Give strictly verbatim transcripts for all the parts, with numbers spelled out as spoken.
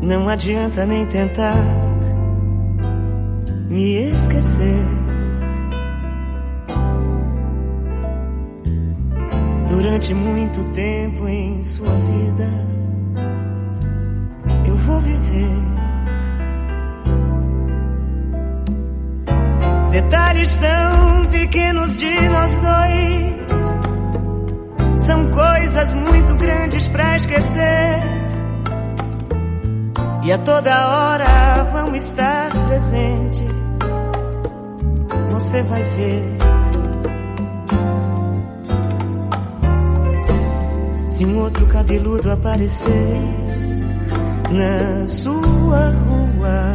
Não adianta nem tentar me esquecer. Durante muito tempo em sua vida eu vou viver. Detalhes tão pequenos de nós dois são coisas muito grandes pra esquecer. E a toda hora vão estar presentes. Você vai ver. Se um outro cabeludo aparecer na sua rua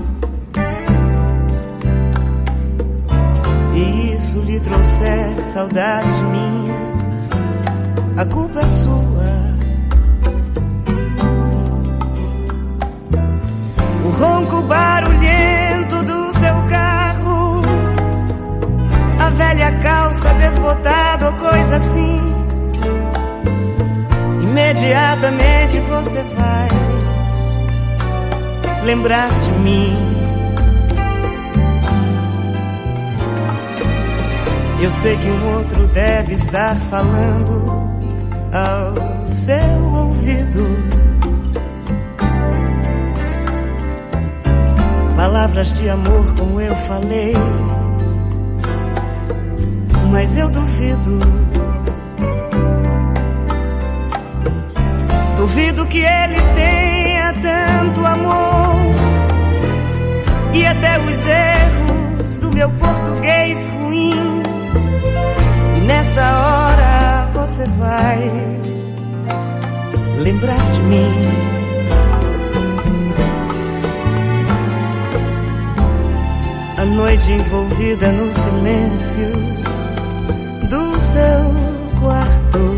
e isso lhe trouxer saudades minhas, a culpa é sua. O ronco barulhento do seu carro, a velha calça desbotada ou coisa assim, imediatamente você vai lembrar de mim. Eu sei que um outro deve estar falando ao seu ouvido palavras de amor como eu falei, mas eu duvido. Duvido que ele tenha tanto amor e até os erros do meu português ruim. E nessa hora você vai lembrar de mim. A noite envolvida no silêncio do seu quarto,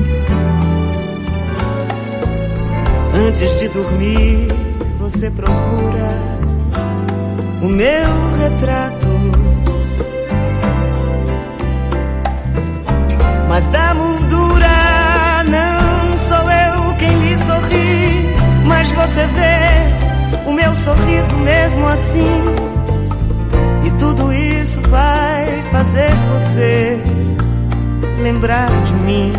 antes de dormir você procura o meu retrato. Mas da moldura não sou eu quem lhe sorri, mas você vê o meu sorriso mesmo assim. E tudo isso vai fazer você lembrar de mim.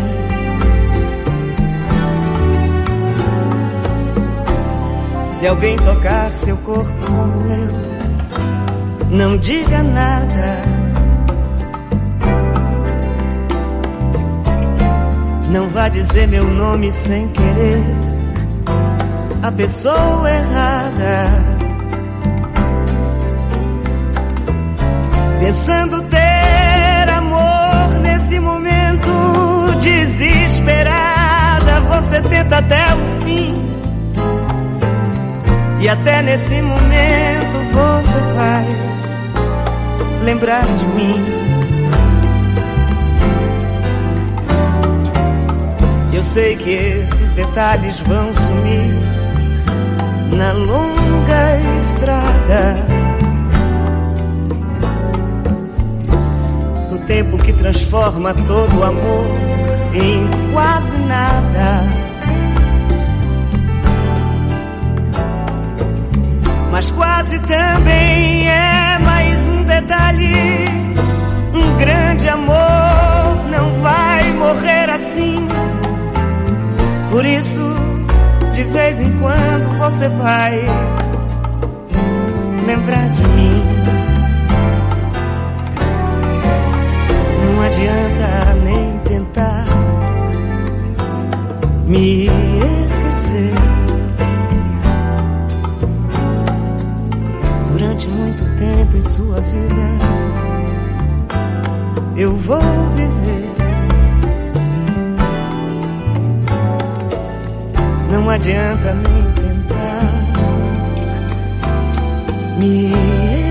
Se alguém tocar seu corpo como eu, não diga nada. Não vá dizer meu nome sem querer a pessoa errada. Pensando ter amor nesse momento, desesperada, você tenta até o fim. E até nesse momento você vai lembrar de mim. Eu sei que esses detalhes vão sumir na longa estrada do tempo que transforma todo o amor em quase nada. Mas quase também é mais um detalhe. Um grande amor não vai morrer assim. Por isso, de vez em quando você vai lembrar de mim. Não adianta nem tentar me esquecer. Durante muito tempo em sua vida eu vou viver. Não adianta nem tentar me